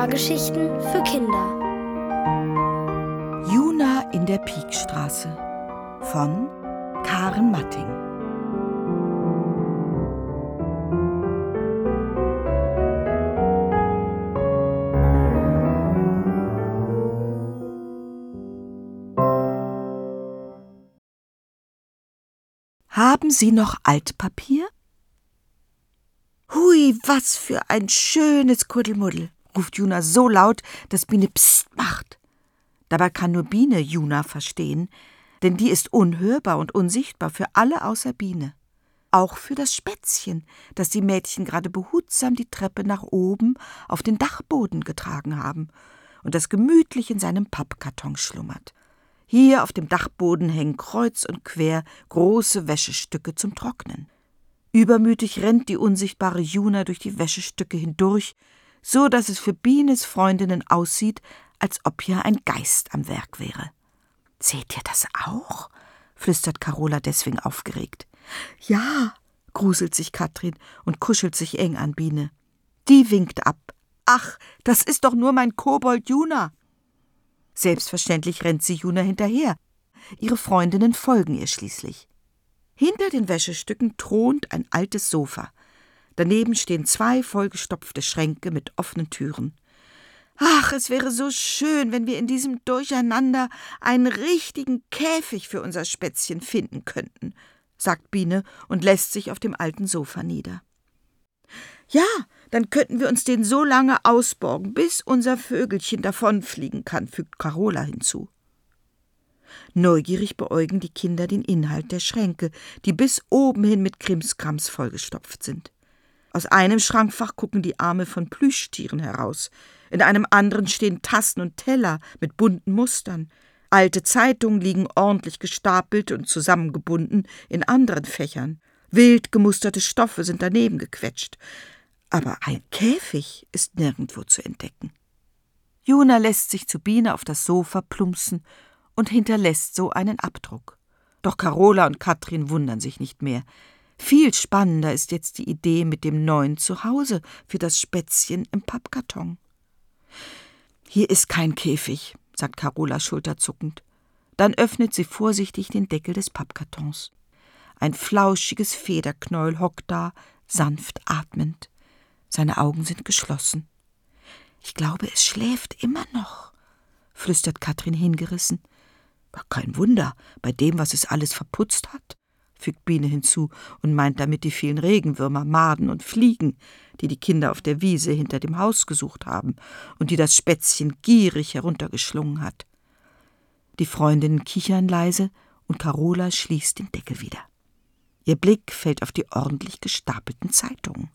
Hörgeschichten für Kinder. Juna in der Piekstraße von Karen Matting. Haben Sie noch Altpapier? Hui, was für ein schönes Kuddelmuddel, ruft Juna so laut, dass Biene Psst macht. Dabei kann nur Biene Juna verstehen, denn die ist unhörbar und unsichtbar für alle außer Biene. Auch für das Spätzchen, das die Mädchen gerade behutsam die Treppe nach oben auf den Dachboden getragen haben und das gemütlich in seinem Pappkarton schlummert. Hier auf dem Dachboden hängen kreuz und quer große Wäschestücke zum Trocknen. Übermütig rennt die unsichtbare Juna durch die Wäschestücke hindurch, so dass es für Bienes Freundinnen aussieht, als ob hier ein Geist am Werk wäre. »Seht ihr das auch?« flüstert Carola deswegen aufgeregt. »Ja«, gruselt sich Katrin und kuschelt sich eng an Biene. Die winkt ab. »Ach, das ist doch nur mein Kobold Juna!« Selbstverständlich rennt sie Juna hinterher. Ihre Freundinnen folgen ihr schließlich. Hinter den Wäschestücken thront ein altes Sofa. Daneben stehen 2 vollgestopfte Schränke mit offenen Türen. »Ach, es wäre so schön, wenn wir in diesem Durcheinander einen richtigen Käfig für unser Spätzchen finden könnten«, sagt Biene und lässt sich auf dem alten Sofa nieder. »Ja, dann könnten wir uns den so lange ausborgen, bis unser Vögelchen davonfliegen kann«, fügt Carola hinzu. Neugierig beäugen die Kinder den Inhalt der Schränke, die bis oben hin mit Krimskrams vollgestopft sind. Aus einem Schrankfach gucken die Arme von Plüschtieren heraus. In einem anderen stehen Tassen und Teller mit bunten Mustern. Alte Zeitungen liegen ordentlich gestapelt und zusammengebunden in anderen Fächern. Wild gemusterte Stoffe sind daneben gequetscht. Aber ein Käfig ist nirgendwo zu entdecken. Juna lässt sich zu Biene auf das Sofa plumpsen und hinterlässt so einen Abdruck. Doch Carola und Katrin wundern sich nicht mehr. Viel spannender ist jetzt die Idee mit dem neuen Zuhause für das Spätzchen im Pappkarton. »Hier ist kein Käfig«, sagt Carola schulterzuckend. Dann öffnet sie vorsichtig den Deckel des Pappkartons. Ein flauschiges Federknäuel hockt da, sanft atmend. Seine Augen sind geschlossen. »Ich glaube, es schläft immer noch«, flüstert Katrin hingerissen. »Kein Wunder, bei dem, was es alles verputzt hat«, fügt Biene hinzu und meint damit die vielen Regenwürmer, Maden und Fliegen, die die Kinder auf der Wiese hinter dem Haus gesucht haben und die das Spätzchen gierig heruntergeschlungen hat. Die Freundinnen kichern leise und Carola schließt den Deckel wieder. Ihr Blick fällt auf die ordentlich gestapelten Zeitungen.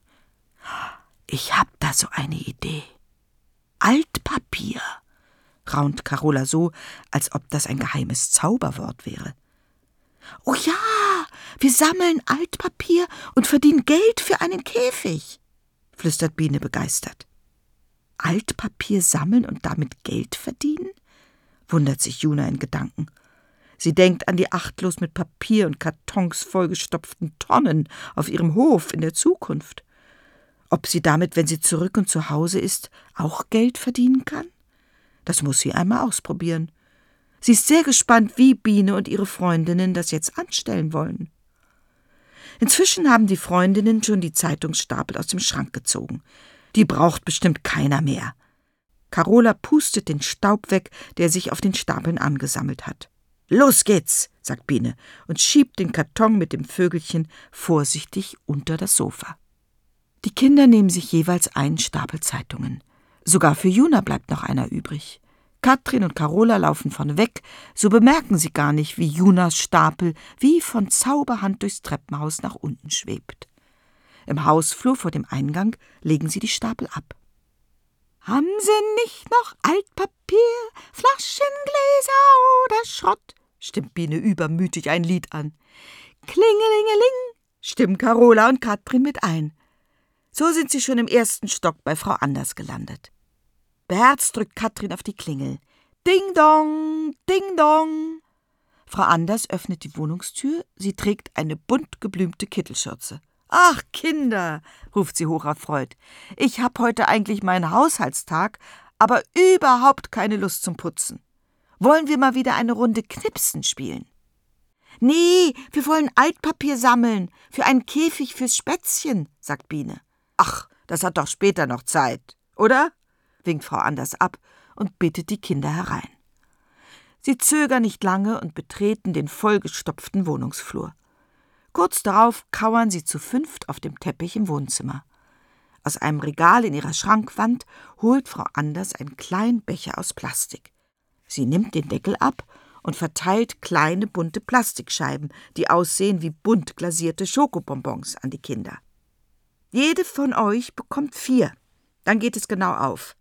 »Ich hab da so eine Idee. Altpapier«, raunt Carola so, als ob das ein geheimes Zauberwort wäre. »Oh ja, wir sammeln Altpapier und verdienen Geld für einen Käfig«, flüstert Biene begeistert. »Altpapier sammeln und damit Geld verdienen?«, wundert sich Juna in Gedanken. Sie denkt an die achtlos mit Papier und Kartons vollgestopften Tonnen auf ihrem Hof in der Zukunft. Ob sie damit, wenn sie zurück und zu Hause ist, auch Geld verdienen kann? Das muss sie einmal ausprobieren. Sie ist sehr gespannt, wie Biene und ihre Freundinnen das jetzt anstellen wollen. Inzwischen haben die Freundinnen schon die Zeitungsstapel aus dem Schrank gezogen. Die braucht bestimmt keiner mehr. Carola pustet den Staub weg, der sich auf den Stapeln angesammelt hat. »Los geht's«, sagt Biene und schiebt den Karton mit dem Vögelchen vorsichtig unter das Sofa. Die Kinder nehmen sich jeweils einen Stapel Zeitungen. Sogar für Juna bleibt noch einer übrig. Katrin und Carola laufen vorne weg, so bemerken sie gar nicht, wie Junas Stapel wie von Zauberhand durchs Treppenhaus nach unten schwebt. Im Hausflur vor dem Eingang legen sie die Stapel ab. »Haben Sie nicht noch Altpapier, Flaschen, Gläser oder Schrott?«, stimmt Biene übermütig ein Lied an. »Klingelingeling«, stimmen Carola und Katrin mit ein. So sind sie schon im 1. Stock bei Frau Anders gelandet. Beherzt drückt Katrin auf die Klingel. »Ding dong, ding dong!« Frau Anders öffnet die Wohnungstür. Sie trägt eine bunt geblümte Kittelschürze. »Ach, Kinder«, ruft sie hocherfreut, »ich hab heute eigentlich meinen Haushaltstag, aber überhaupt keine Lust zum Putzen. Wollen wir mal wieder eine Runde Knipsen spielen?« »Nee, wir wollen Altpapier sammeln, für einen Käfig fürs Spätzchen«, sagt Biene. »Ach, das hat doch später noch Zeit, oder?«, winkt Frau Anders ab und bittet die Kinder herein. Sie zögern nicht lange und betreten den vollgestopften Wohnungsflur. Kurz darauf kauern sie zu 5 auf dem Teppich im Wohnzimmer. Aus einem Regal in ihrer Schrankwand holt Frau Anders einen kleinen Becher aus Plastik. Sie nimmt den Deckel ab und verteilt kleine bunte Plastikscheiben, die aussehen wie bunt glasierte Schokobonbons, an die Kinder. »Jede von euch bekommt 4. Dann geht es genau auf.«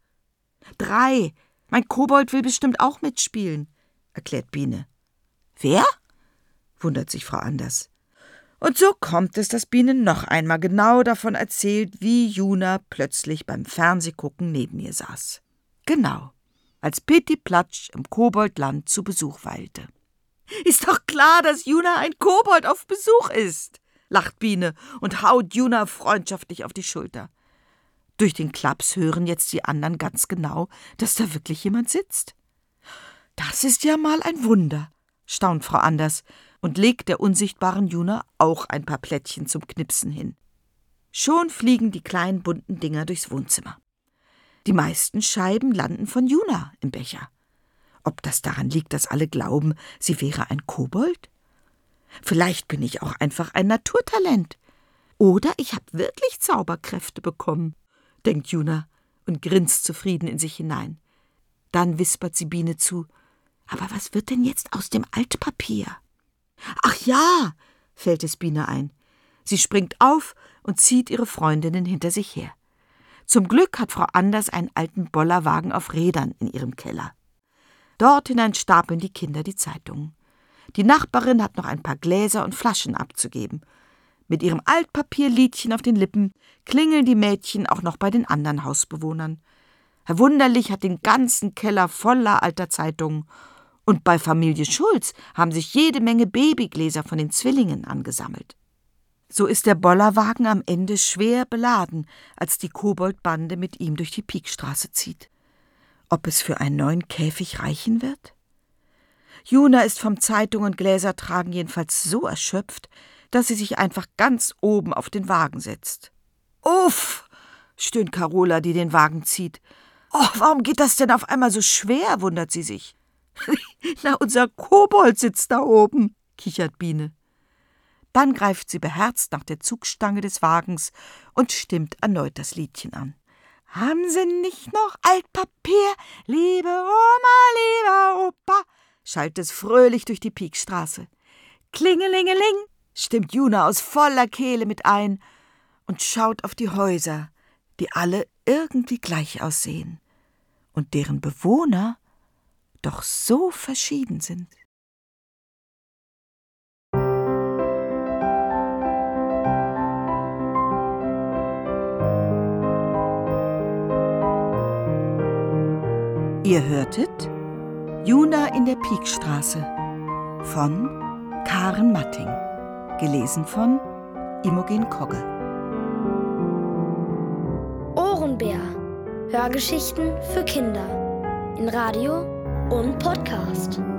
»3. Mein Kobold will bestimmt auch mitspielen«, erklärt Biene. »Wer?«, wundert sich Frau Anders. Und so kommt es, dass Biene noch einmal genau davon erzählt, wie Juna plötzlich beim Fernsehgucken neben ihr saß. Genau, als Pitti Platsch im Koboldland zu Besuch weilte. »Ist doch klar, dass Juna ein Kobold auf Besuch ist«, lacht Biene und haut Juna freundschaftlich auf die Schulter. Durch den Klaps hören jetzt die anderen ganz genau, dass da wirklich jemand sitzt. »Das ist ja mal ein Wunder«, staunt Frau Anders und legt der unsichtbaren Juna auch ein paar Plättchen zum Knipsen hin. Schon fliegen die kleinen bunten Dinger durchs Wohnzimmer. Die meisten Scheiben landen von Juna im Becher. Ob das daran liegt, dass alle glauben, sie wäre ein Kobold? Vielleicht bin ich auch einfach ein Naturtalent. Oder ich habe wirklich Zauberkräfte bekommen, denkt Juna und grinst zufrieden in sich hinein. Dann wispert sie Biene zu: »Aber was wird denn jetzt aus dem Altpapier?« »Ach ja«, fällt es Biene ein. Sie springt auf und zieht ihre Freundinnen hinter sich her. Zum Glück hat Frau Anders einen alten Bollerwagen auf Rädern in ihrem Keller. Dort hinein stapeln die Kinder die Zeitungen. Die Nachbarin hat noch ein paar Gläser und Flaschen abzugeben. Mit ihrem Altpapierliedchen auf den Lippen klingeln die Mädchen auch noch bei den anderen Hausbewohnern. Herr Wunderlich hat den ganzen Keller voller alter Zeitungen. Und bei Familie Schulz haben sich jede Menge Babygläser von den Zwillingen angesammelt. So ist der Bollerwagen am Ende schwer beladen, als die Koboldbande mit ihm durch die Piekstraße zieht. Ob es für einen neuen Käfig reichen wird? Juna ist vom Zeitung- und Gläsertragen jedenfalls so erschöpft, dass sie sich einfach ganz oben auf den Wagen setzt. »Uff«, stöhnt Carola, die den Wagen zieht. »Oh, warum geht das denn auf einmal so schwer?«, wundert sie sich. »Na, unser Kobold sitzt da oben«, kichert Biene. Dann greift sie beherzt nach der Zugstange des Wagens und stimmt erneut das Liedchen an. »Haben Sie nicht noch Altpapier, liebe Oma, lieber Opa?«, schallt es fröhlich durch die Piekstraße. »Klingelingeling«, stimmt Juna aus voller Kehle mit ein und schaut auf die Häuser, die alle irgendwie gleich aussehen und deren Bewohner doch so verschieden sind. Ihr hörtet Juna in der Piekstraße von Karen Matting, gelesen von Imogen Kogge. Ohrenbär. Hörgeschichten für Kinder in Radio und Podcast.